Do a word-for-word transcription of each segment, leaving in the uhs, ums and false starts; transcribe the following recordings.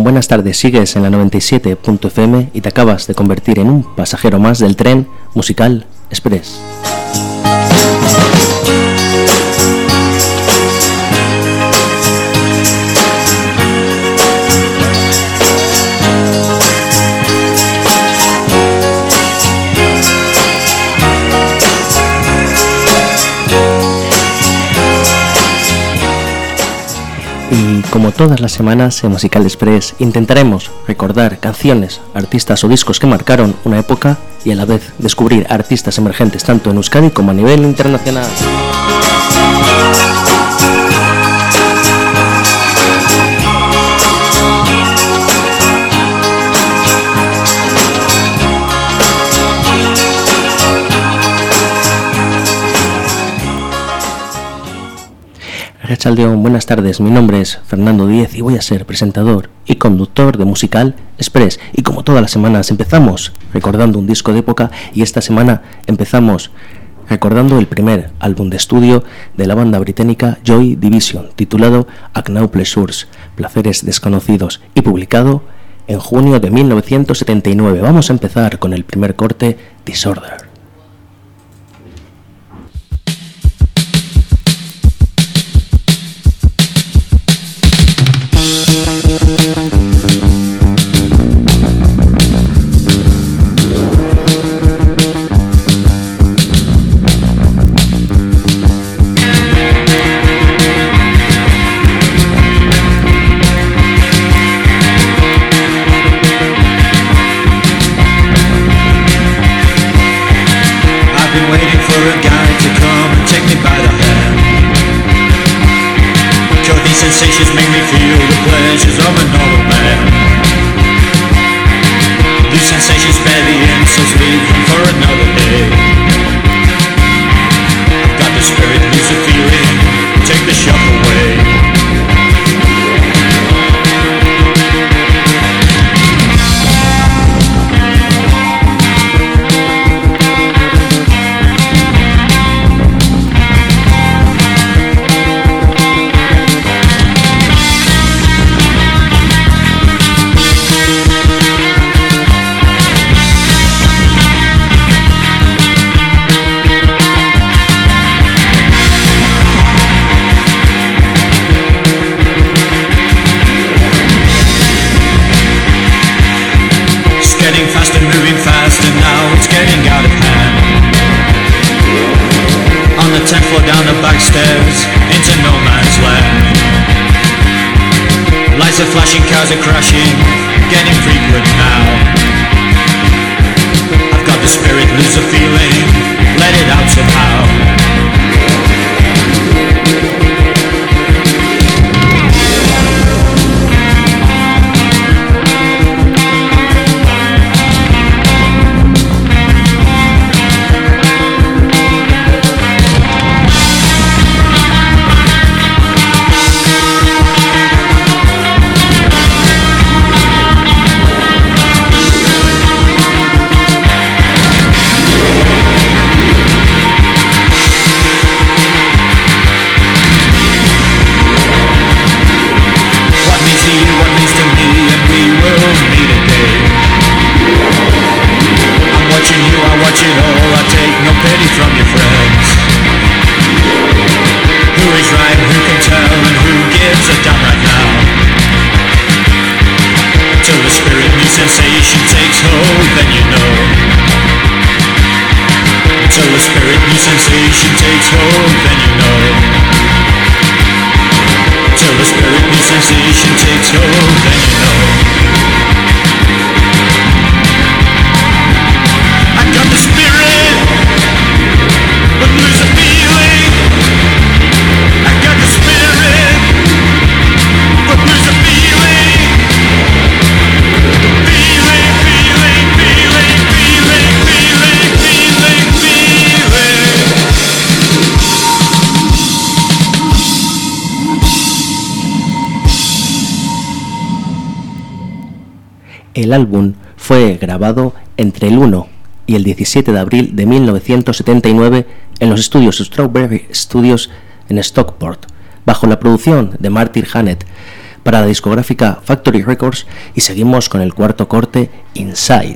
León, buenas tardes. Sigues en la noventa y siete punto efe eme y te acabas de convertir en un pasajero más del tren musical Express. Y como todas las semanas en Musical Express intentaremos recordar canciones, artistas o discos que marcaron una época y a la vez descubrir artistas emergentes tanto en Euskadi como a nivel internacional. Arratsaldeon, buenas tardes, mi nombre es Fernando Díez y voy a ser presentador y conductor de Musical Express. Y como todas las semanas empezamos recordando un disco de época y esta semana empezamos recordando el primer álbum de estudio de la banda británica Joy Division, titulado Unknown Pleasures, Placeres Desconocidos, y publicado en junio de mil novecientos setenta y nueve. Vamos a empezar con el primer corte, Disorder. Sensations make me feel the pleasures of another man. These sensations spare the insults, leave them for another day. I've got the spirit, lose the feeling, take the shock away. Down the back stairs into no man's land. Lights are flashing, cars are crashing, getting frequent now. I've got the spirit, lose the feeling, let it out somehow. El álbum fue grabado entre el uno y el diecisiete de abril de mil novecientos setenta y nueve en los estudios Strawberry Studios en Stockport, bajo la producción de Martin Hannett. para la discográfica Factory Records, y seguimos con el cuarto corte, Inside.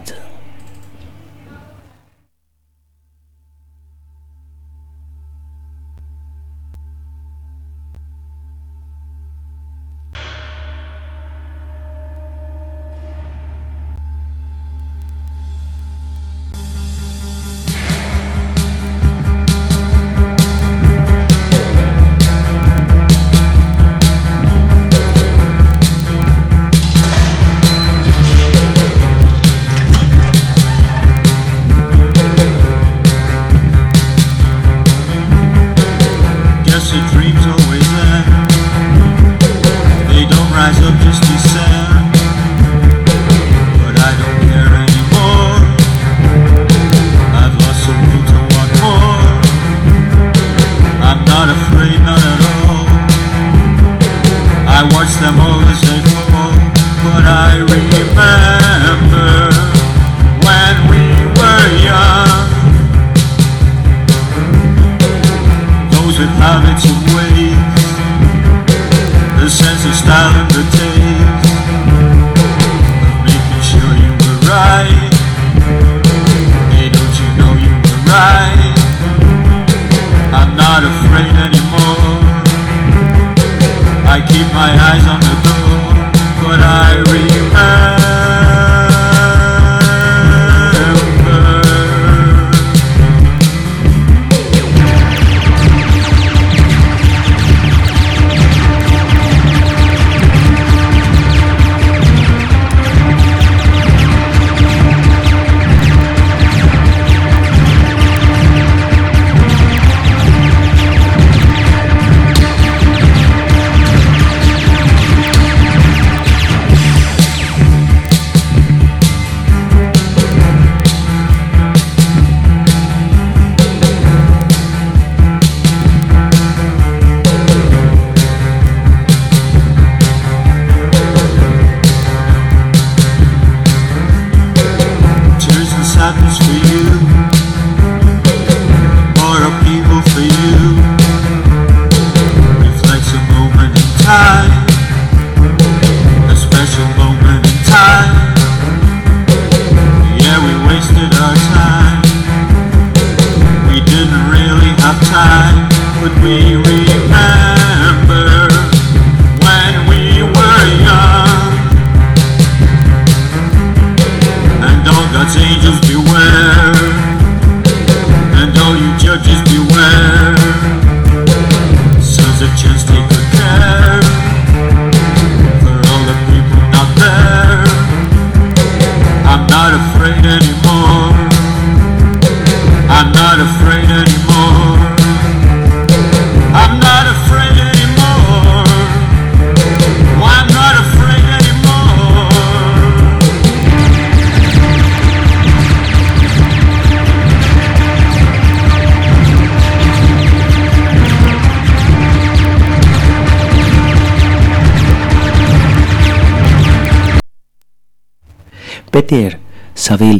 Peter Saville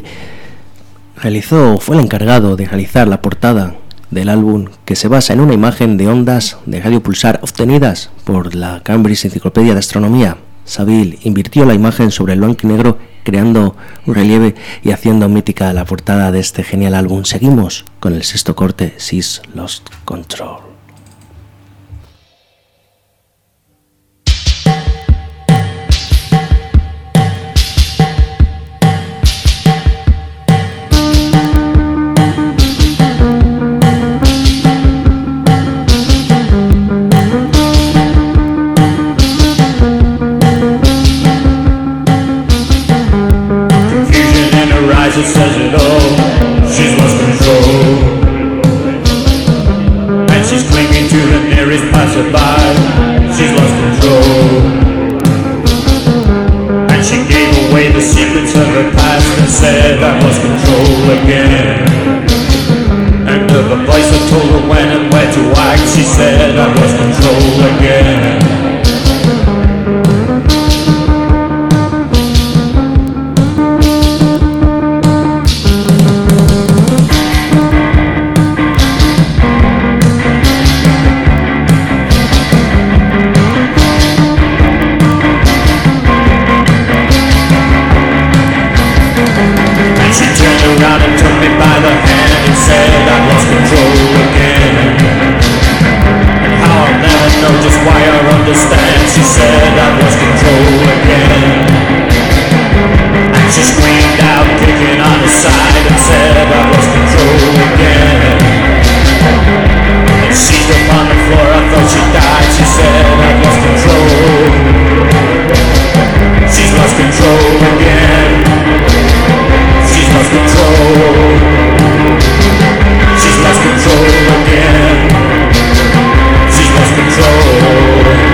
realizó, fue el encargado de realizar la portada del álbum, que se basa en una imagen de ondas de radio pulsar obtenidas por la Cambridge Enciclopedia de Astronomía. Saville invirtió la imagen sobre el blanco y negro, creando un relieve y haciendo mítica la portada de este genial álbum. Seguimos con el sexto corte, She's Lost Control. It says it all, she's lost control, and she's clinging to the nearest passerby. She's lost control, and she gave away the secrets of her past and said I lost control again. And to the place I told her when and where to act, she said I lost control again. by the hand and said I lost control again. And how I'll never know just why I understand. She said I lost control again. And she screamed out, kicking on the side, and said I lost control again. And she's up on the floor, I thought she died. She said I lost control. She's lost control again. She's lost control. She's lost control again. She's lost control.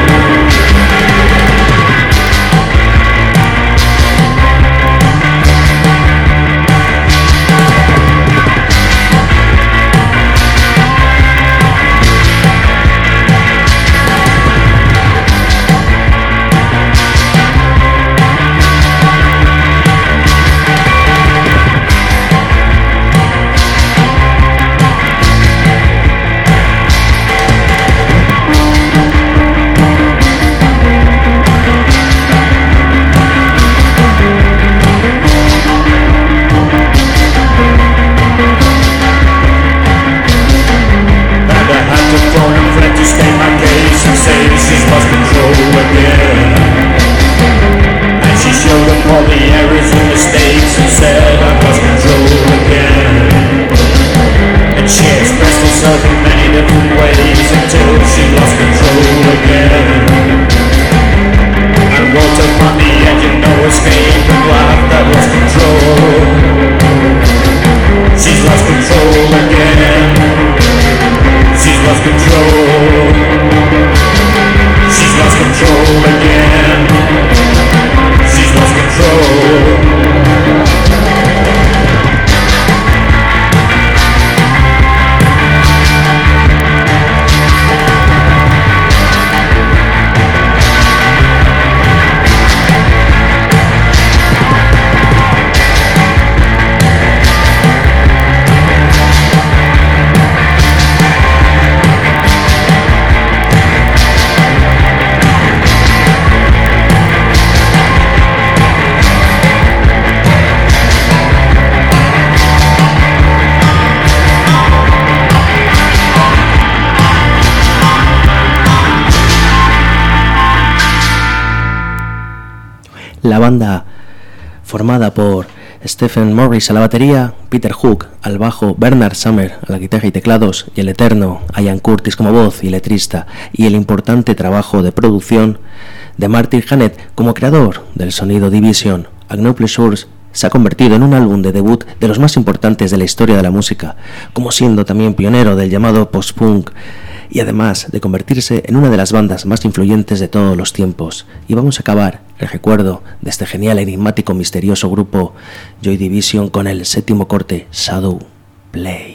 La banda, formada por Stephen Morris a la batería, Peter Hook al bajo, Bernard Sumner a la guitarra y teclados, y el eterno Ian Curtis como voz y letrista, y el importante trabajo de producción de Martin Hannett como creador del sonido Division, A No Pleasures se ha convertido en un álbum de debut de los más importantes de la historia de la música, como siendo también pionero del llamado post-punk, y además de convertirse en una de las bandas más influyentes de todos los tiempos. Y vamos a acabar el recuerdo de este genial, enigmático, misterioso grupo Joy Division con el séptimo corte, Shadow Play.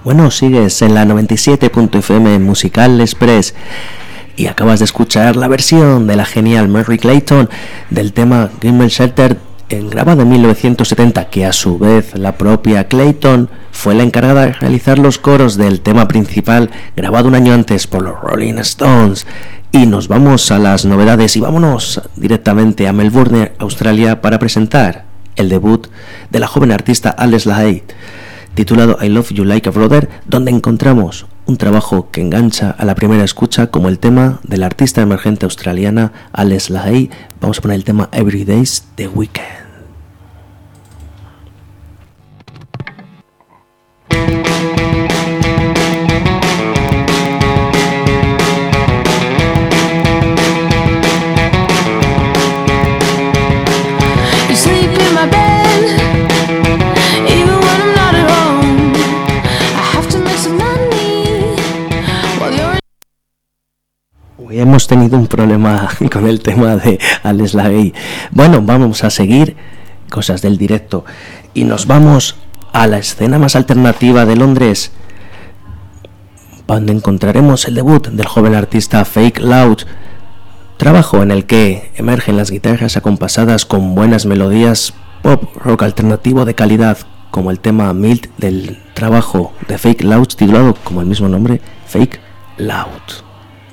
Bueno, sigues en la noventa y siete punto efe eme Musical Express y acabas de escuchar la versión de la genial Merry Clayton del tema Gimme Shelter, grabado en mil novecientos setenta, que a su vez la propia Clayton fue la encargada de realizar los coros del tema principal, grabado un año antes por los Rolling Stones. Y nos vamos a las novedades y vámonos directamente a Melbourne, Australia, para presentar el debut de la joven artista Ales Lahey, titulado I Love You Like a Brother, donde encontramos un trabajo que engancha a la primera escucha como el tema de la artista emergente australiana Ales Lahey. Vamos a poner el tema Every Day's The Weekend. Hemos tenido un problema con el tema de Ales Lahey. Bueno, vamos a seguir cosas del directo y nos vamos a la escena más alternativa de Londres, donde encontraremos el debut del joven artista Fake Loud, trabajo en el que emergen las guitarras acompasadas con buenas melodías pop rock alternativo de calidad, como el tema Mild del trabajo de Fake Loud, titulado como el mismo nombre, Fake Loud.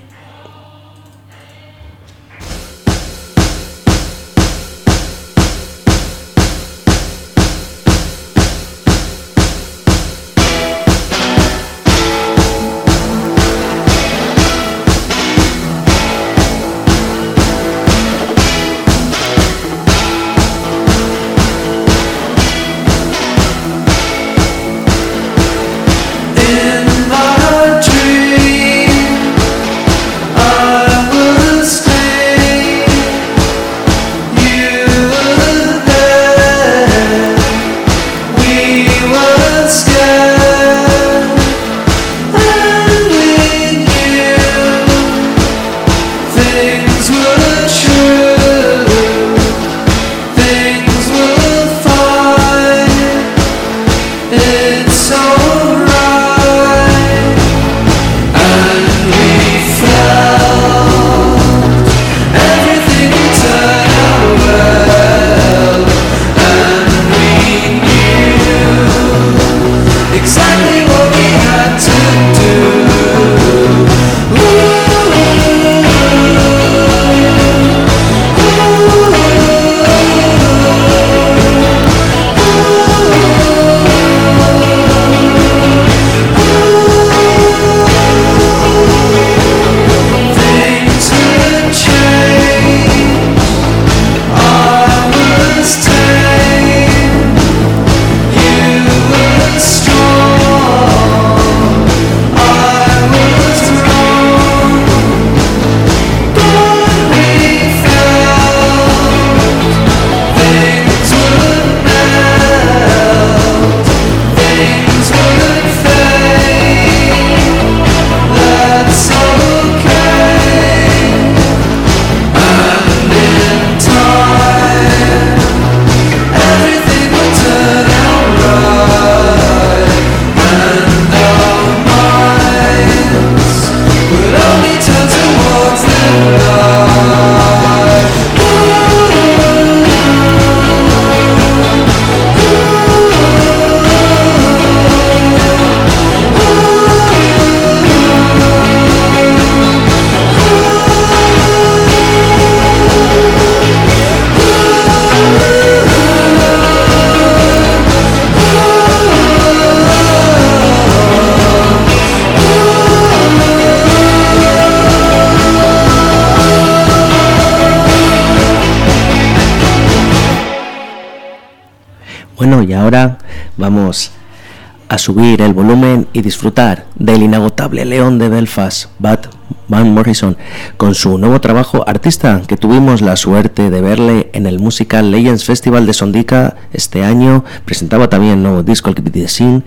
Bueno, y ahora vamos a subir el volumen y disfrutar del inagotable león de Belfast, Bud Van Morrison, con su nuevo trabajo, artista que tuvimos la suerte de verle en el Musical Legends Festival de Sondica este año. Presentaba también nuevo disco, el Keep It Scene,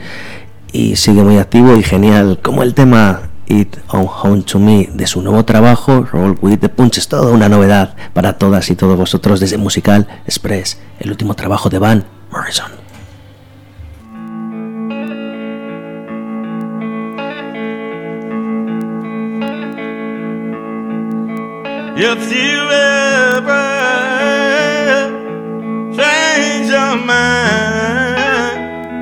y sigue muy activo y genial, como el tema It On Home To Me de su nuevo trabajo, Roll With The Punch. Es toda una novedad para todas y todos vosotros desde Musical Express, el último trabajo de Van Morrison. if you ever change your mind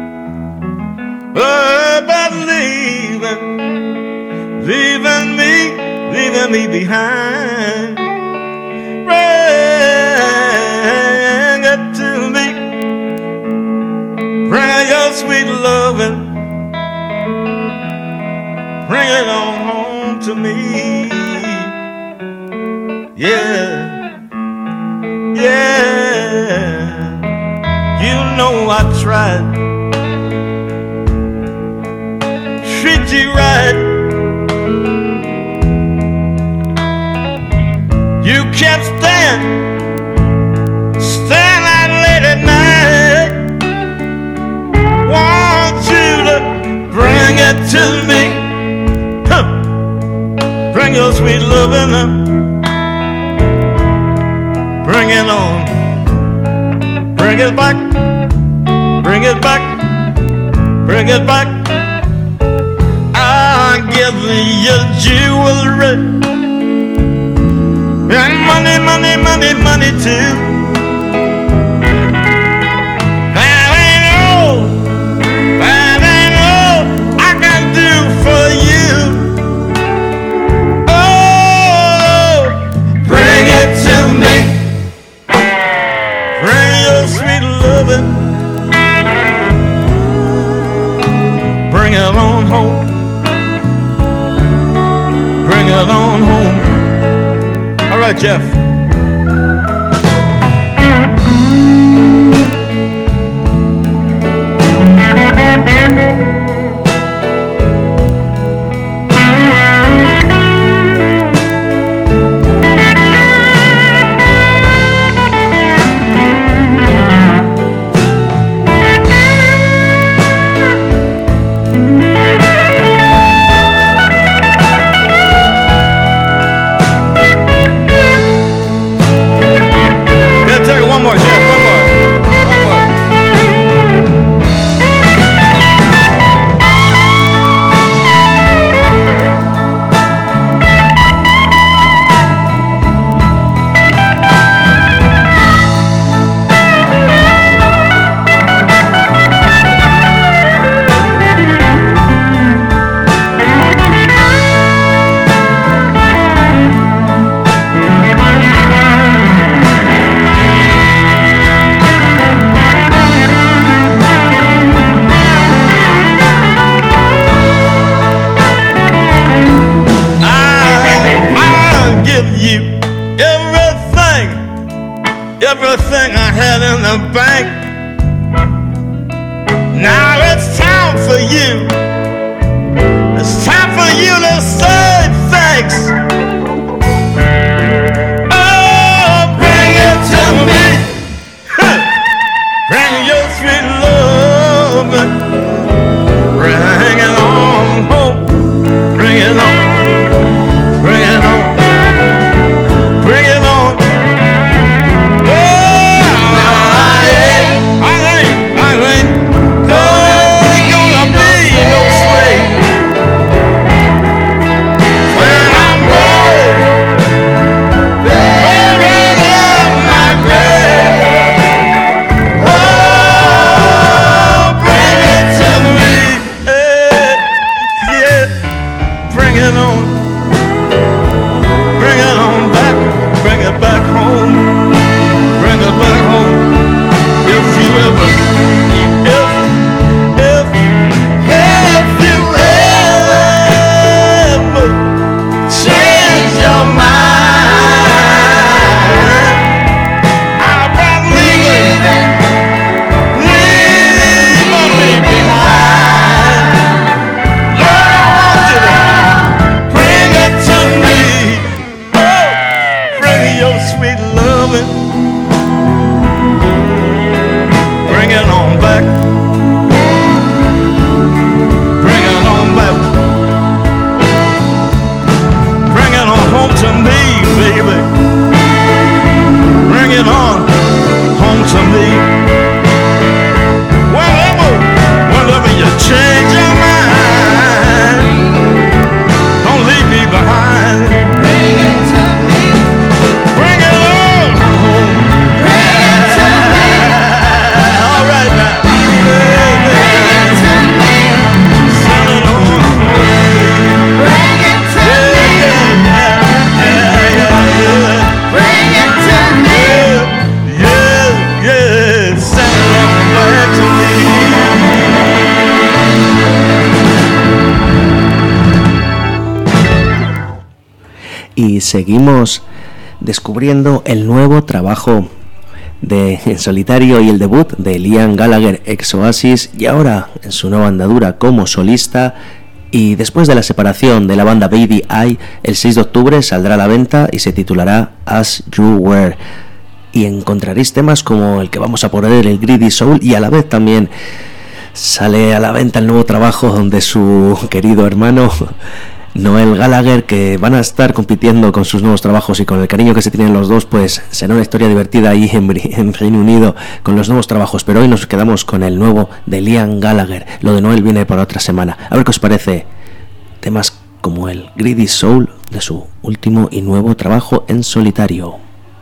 about leaving, leaving me, leaving me behind, bring it to me, bring your sweet loving, bring it on home to me. Yeah, yeah, you know I tried, treat you right, you kept staying, staying out late at night, want you to bring it to me, huh. Bring your sweet loving up. Bring it on, bring it back, bring it back, bring it back. I'll give you jewelry and money, money, money, money too. That ain't all, that ain't all I can do for you. Oh, bring it to me. Bring your sweet loving, bring it on home, bring it on home. All right, Jeff. Everything I had in the bank. Now it's time for you. It's time for you to say thanks. Oh, bring it to me. Bring your sweet love. Bring it on home. Bring it on. Bring it on. Bring it on. y seguimos descubriendo el nuevo trabajo de En Solitario y el debut de Liam Gallagher ex Oasis, y ahora en su nueva andadura como solista. Y después de la separación de la banda Baby I, el seis de octubre saldrá a la venta y se titulará As You Were, y encontraréis temas como el que vamos a poner, el Greedy Soul, y a la vez también sale a la venta el nuevo trabajo de su querido hermano Noel Gallagher, que van a estar compitiendo con sus nuevos trabajos, y con el cariño que se tienen los dos, pues será una historia divertida ahí en, en Reino Unido con los nuevos trabajos. Pero hoy nos quedamos con el nuevo de Liam Gallagher. Lo de Noel viene para otra semana. A ver qué os parece temas como el Greedy Soul de su último y nuevo trabajo en solitario.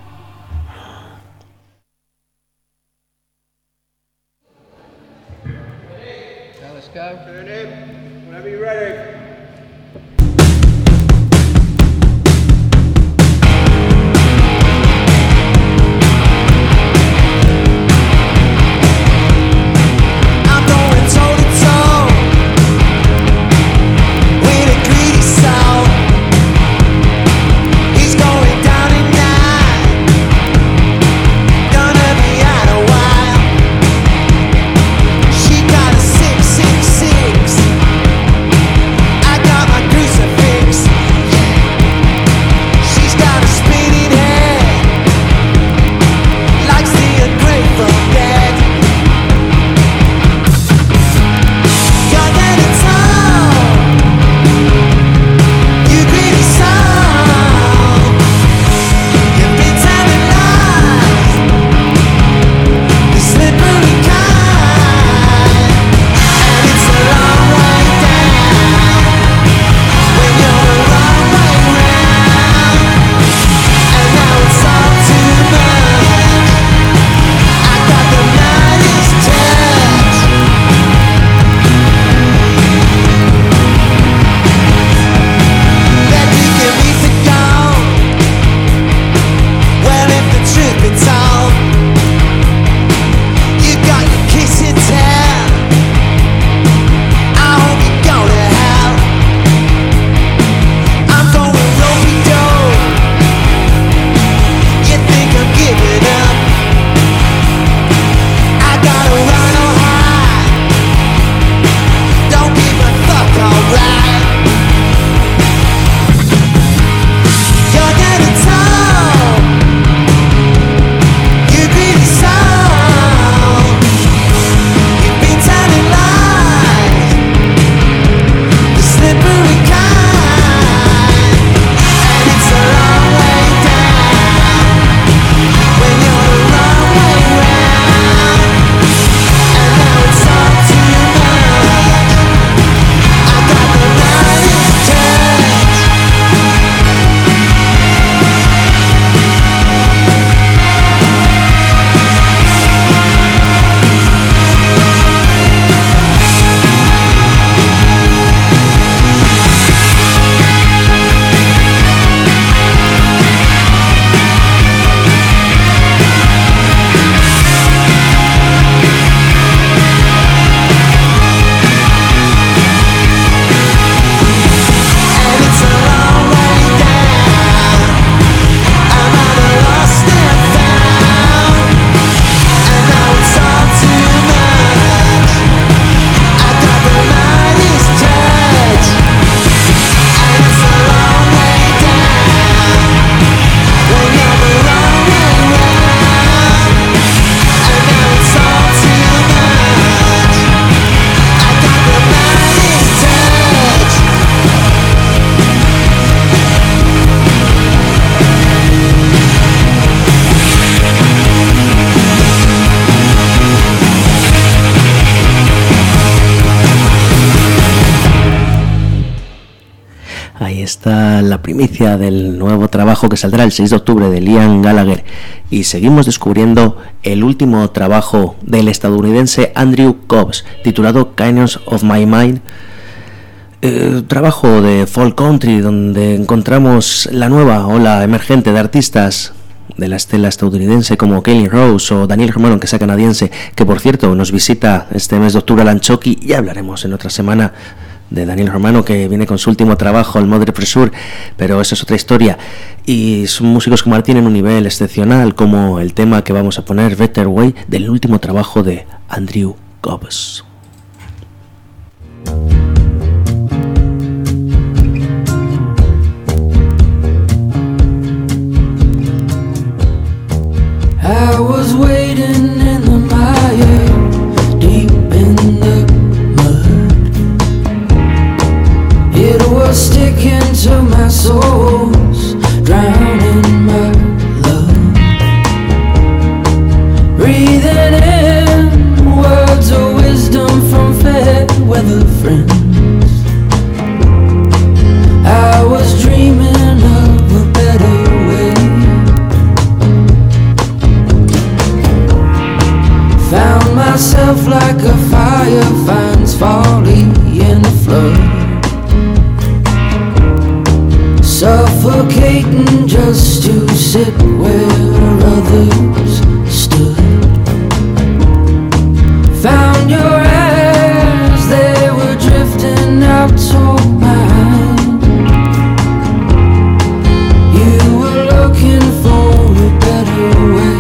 Ahí está la primicia del nuevo trabajo que saldrá el seis de octubre de Liam Gallagher. Y seguimos descubriendo el último trabajo del estadounidense Andrew Cobbs, titulado Kindness of My Mind. Eh, trabajo de folk country donde encontramos la nueva ola emergente de artistas de la estela estadounidense como Kelly Rose o Daniel Hermano, que sea canadiense, que por cierto nos visita este mes de octubre a Lanchoki, y hablaremos en otra semana de Daniel Romano, que viene con su último trabajo, el Mother Pressure, pero eso es otra historia. Y son músicos que mantienen un nivel excepcional, como el tema que vamos a poner, Better Way, del último trabajo de Andrew Cobbs. I was waiting in the mire, deep in the mud. It was sticking to my soles, drowning my love. Breathing in words of wisdom from fair weather friends. I was dreaming of a better way. Found myself like a fire finds folly in a flood, suffocating just to sit where others stood. Found your eyes, they were drifting out to mine. You were looking for a better way.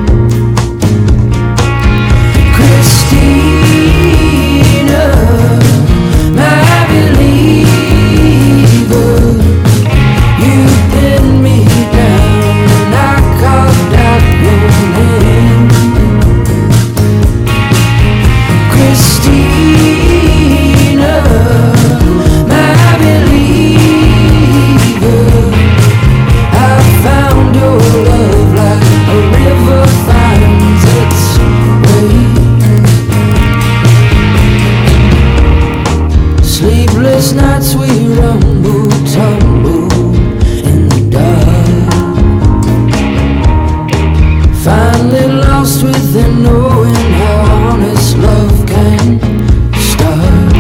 Nights we rumble, tumble in the dark, finally lost within knowing how honest love can start.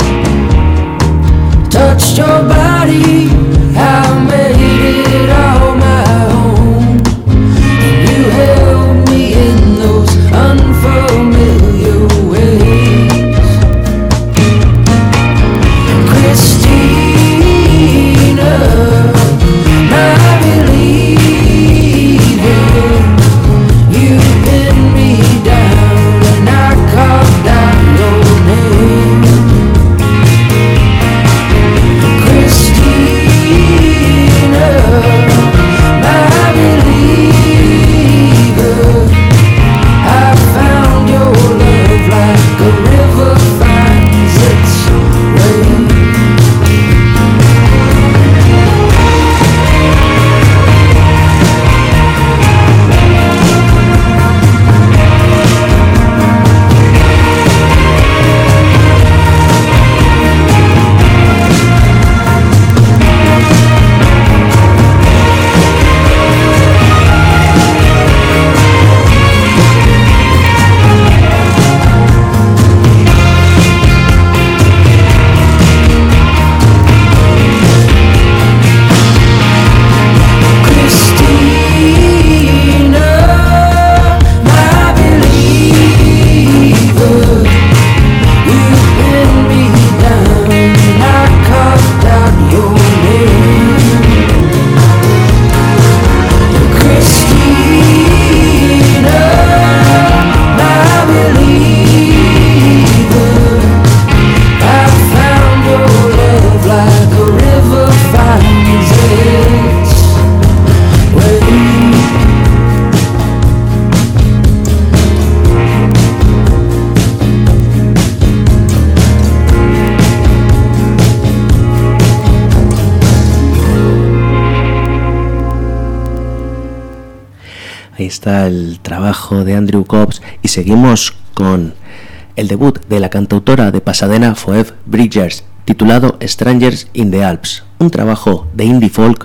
Touched your body, I made it all my own, and you held me in those unfamiliar ways. Ahí está el trabajo de Andrew Cobbs y seguimos con el debut de la cantautora de Pasadena Phoebe Bridgers, titulado Strangers in the Alps, un trabajo de indie folk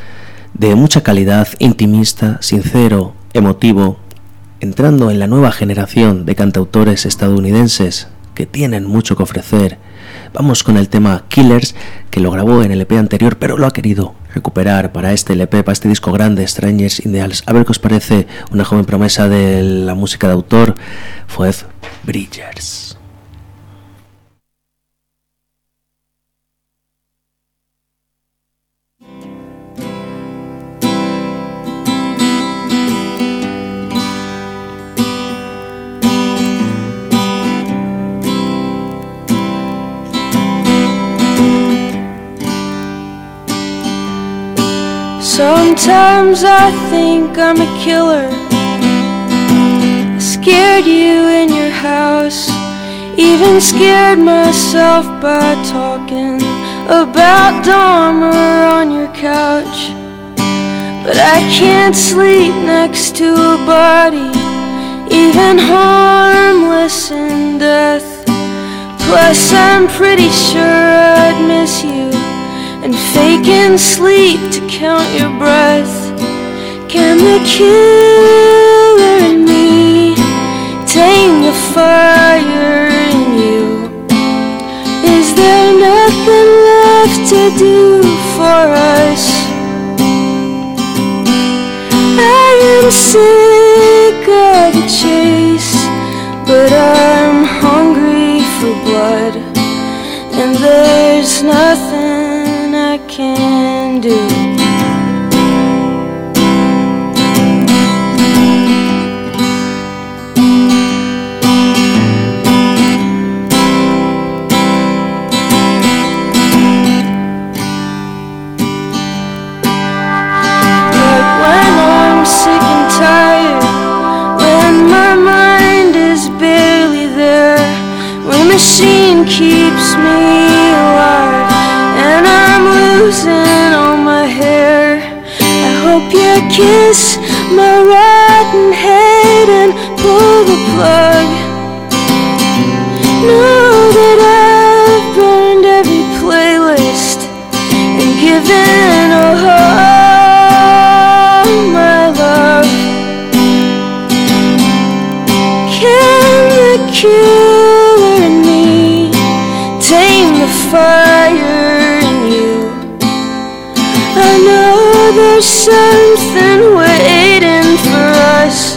de mucha calidad, intimista, sincero, emotivo, entrando en la nueva generación de cantautores estadounidenses que tienen mucho que ofrecer. Vamos con el tema Killers, que lo grabó en el E P anterior, pero lo ha querido recuperar para este L P, para este disco grande, Strangers in the Alps. A ver qué os parece una joven promesa de la música de autor, Phoebe Bridgers. Sometimes I think I'm a killer. I scared you in your house, even scared myself by talking about Dahmer on your couch. But I can't sleep next to a body, even harmless in death. Plus I'm pretty sure I'd miss you, and faking sleep to count your breath. Can the killer in me tame the fire in you? Is there nothing left to do for us? I am sick of the chase, but I'm hungry for blood, and there's nothing I can do. Machine keeps me alive, and I'm losing all my hair. I hope you kiss my rotten head and pull the plug. Know that I've burned every playlist and given all my love. Can the killer in me tame the fire in you? I know there's something waiting for us.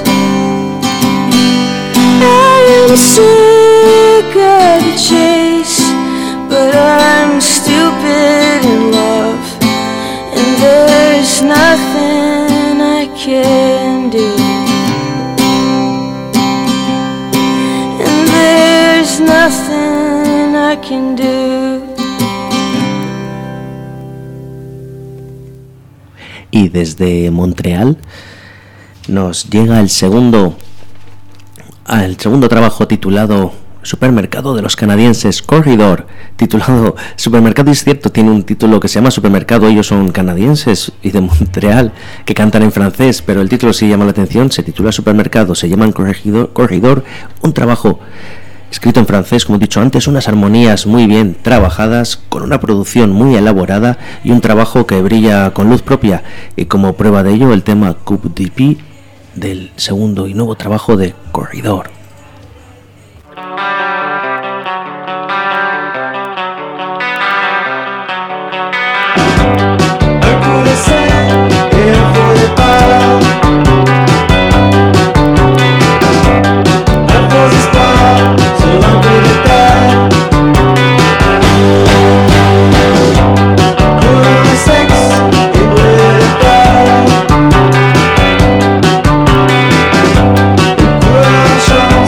I am sick of the chase, but I'm stupid in love, and there's nothing I can do. And there's nothing I can do. Y desde Montreal nos llega el segundo, el segundo trabajo titulado Supermercado de los canadienses, Corridor, titulado Supermercado. Es cierto, tiene un título que se llama Supermercado, ellos son canadienses y de Montreal, que cantan en francés, pero el título sí llama la atención, se titula Supermercado, se llaman Corridor, Corridor, un trabajo escrito en francés, como he dicho antes, unas armonías muy bien trabajadas, con una producción muy elaborada y un trabajo que brilla con luz propia, y como prueba de ello el tema Coupe de Pi del segundo y nuevo trabajo de Corridor. Show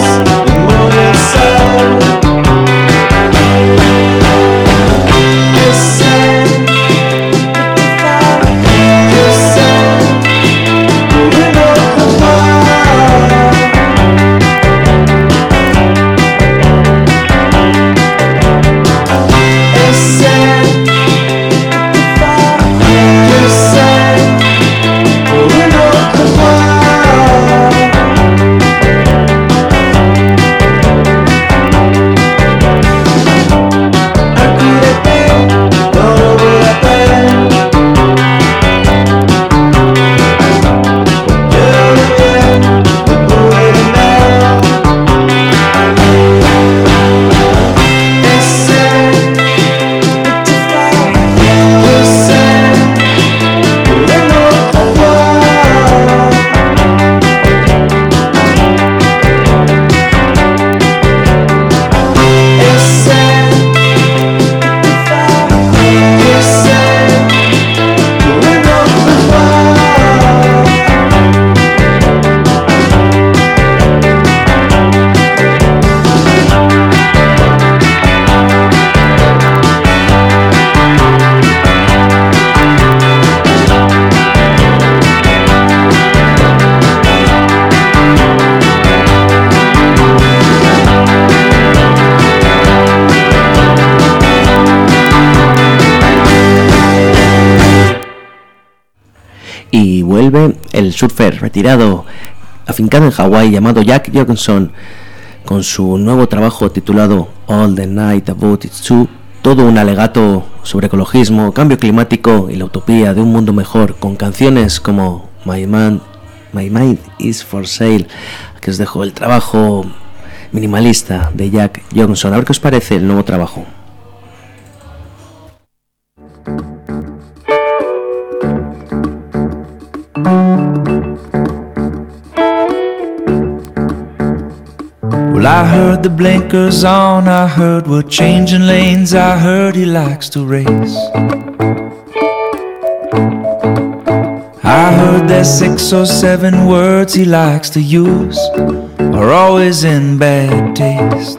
vuelve el surfer retirado, afincado en Hawái, llamado Jack Johnson, con su nuevo trabajo titulado All the Night About It's True, todo un alegato sobre ecologismo, cambio climático y la utopía de un mundo mejor, con canciones como My Man, My Mind Is For Sale. Que os dejo el trabajo minimalista de Jack Johnson. A ver qué os parece el nuevo trabajo. Well, I heard the blinkers on, I heard we're changing lanes, I heard he likes to race. I heard there's six or seven words he likes to use, are always in bad taste.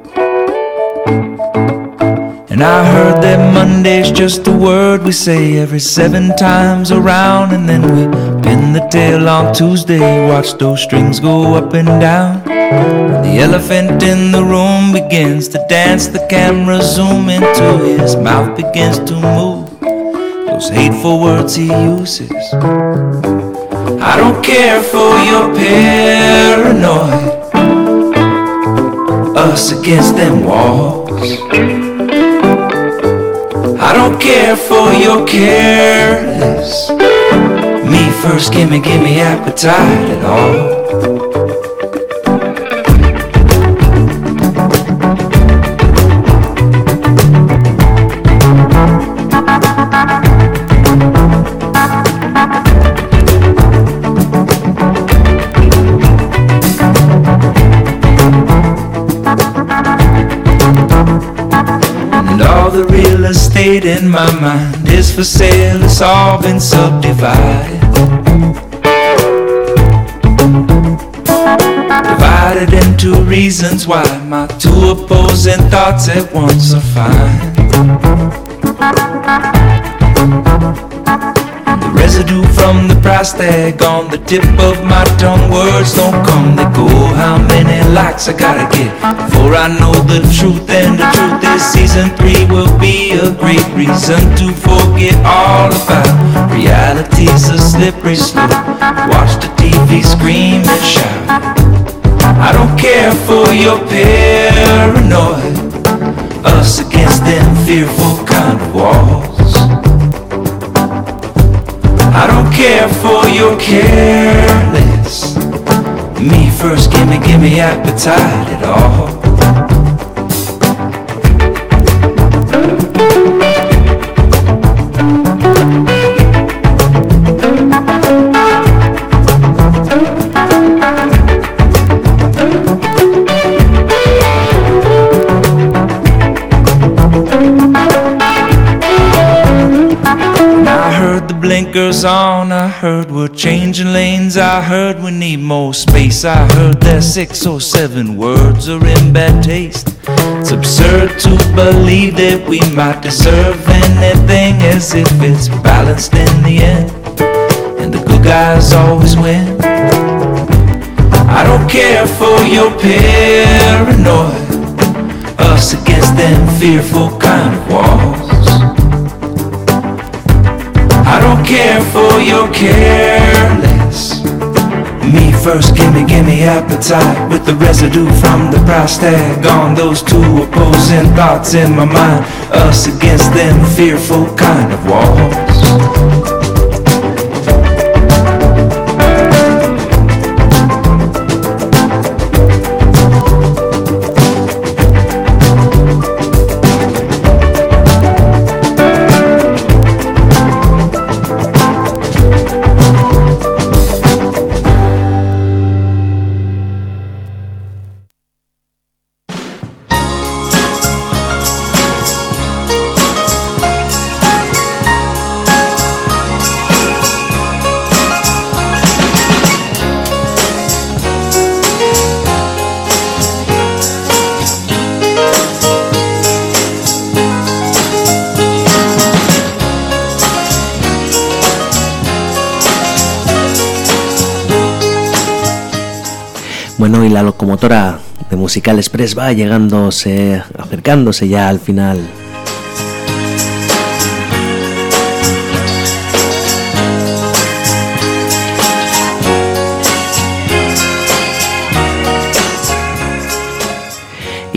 And I heard that Monday's just a word we say every seven times around, and then we pin the tail on Tuesday, watch those strings go up and down. The elephant in the room begins to dance, the camera zoom into his mouth begins to move, those hateful words he uses. I don't care for your paranoid, us against them walls. I don't care for your careless, me first, gimme, gimme appetite at all. The real estate in my mind is for sale, it's all been subdivided, divided into reasons why my two opposing thoughts at once are fine. The residue from the price tag on the tip of my tongue, words don't come, they go. How many likes I gotta get before I know the truth? And the truth is season three will be a great reason to forget all about reality's a slippery slope. Watch the T V scream and shout. I don't care for your paranoid, us against them fearful kind of walls. I don't care for your careless, me first, gimme, gimme appetite at all. Blinkers on, I heard we're changing lanes, I heard we need more space, I heard that six or seven words are in bad taste. It's absurd to believe that we might deserve anything as if it's balanced in the end, and the good guys always win. I don't care for your paranoid, us against them fearful kind of walls. I don't care for your careless, me first, gimme, gimme appetite, with the residue from the price tag on those two opposing thoughts in my mind, us against them fearful kind of walls. Bueno, y la locomotora de Musical Express va llegándose, acercándose ya al final.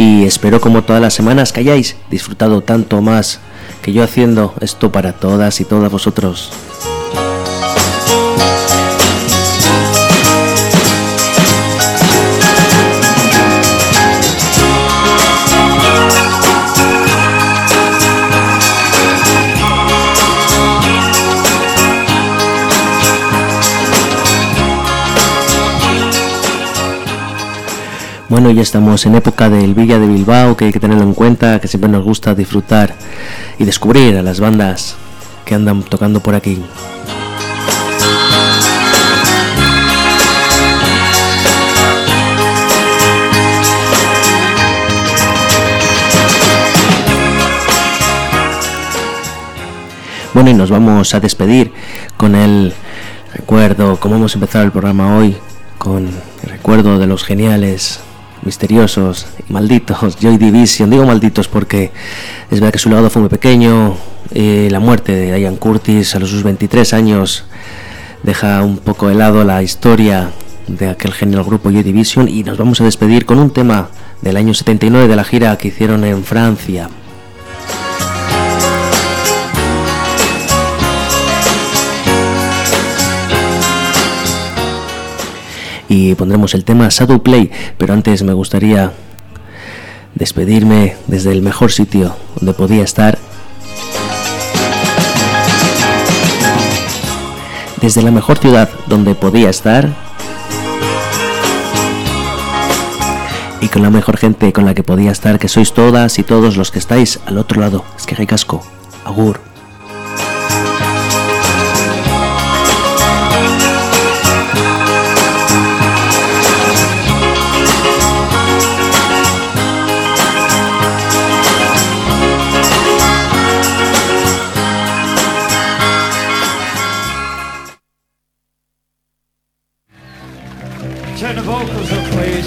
y espero, como todas las semanas, que hayáis disfrutado tanto más que yo haciendo esto para todas y todos vosotros. Bueno, ya estamos en época del Villa de Bilbao, que hay que tenerlo en cuenta, que siempre nos gusta disfrutar y descubrir a las bandas que andan tocando por aquí. Bueno, y nos vamos a despedir con el recuerdo, como hemos empezado el programa hoy, con el recuerdo de los geniales, misteriosos y malditos Joy Division. Digo malditos porque es verdad que su legado fue muy pequeño. Eh, la muerte de Ian Curtis a los sus veintitrés años deja un poco de lado la historia de aquel genial grupo Joy Division, y nos vamos a despedir con un tema del año setenta y nueve de la gira que hicieron en Francia. Y pondremos el tema Shadow Play, pero antes me gustaría despedirme desde el mejor sitio donde podía estar, desde la mejor ciudad donde podía estar, y con la mejor gente con la que podía estar, que sois todas y todos los que estáis al otro lado. Es que ricasco. Agur. Turn the vocals up, please.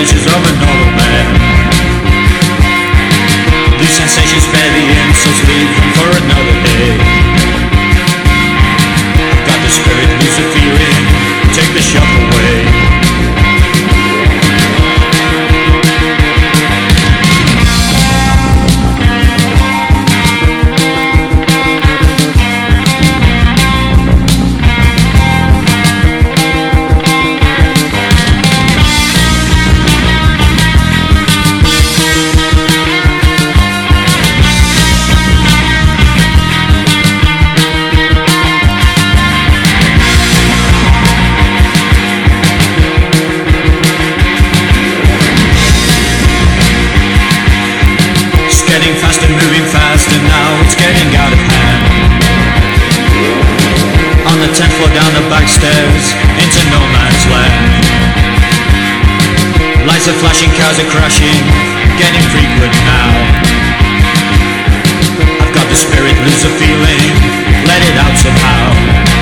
pleasures of a normal man. These sensations bear the insults, leave them for another day. I've got the spirit, lose the feeling, take the shock away. Moving fast and now it's getting out of hand. On the tenth floor down the back stairs into no man's land. Lights are flashing, cars are crashing, getting frequent now. I've got the spirit, lose the feeling, let it out somehow.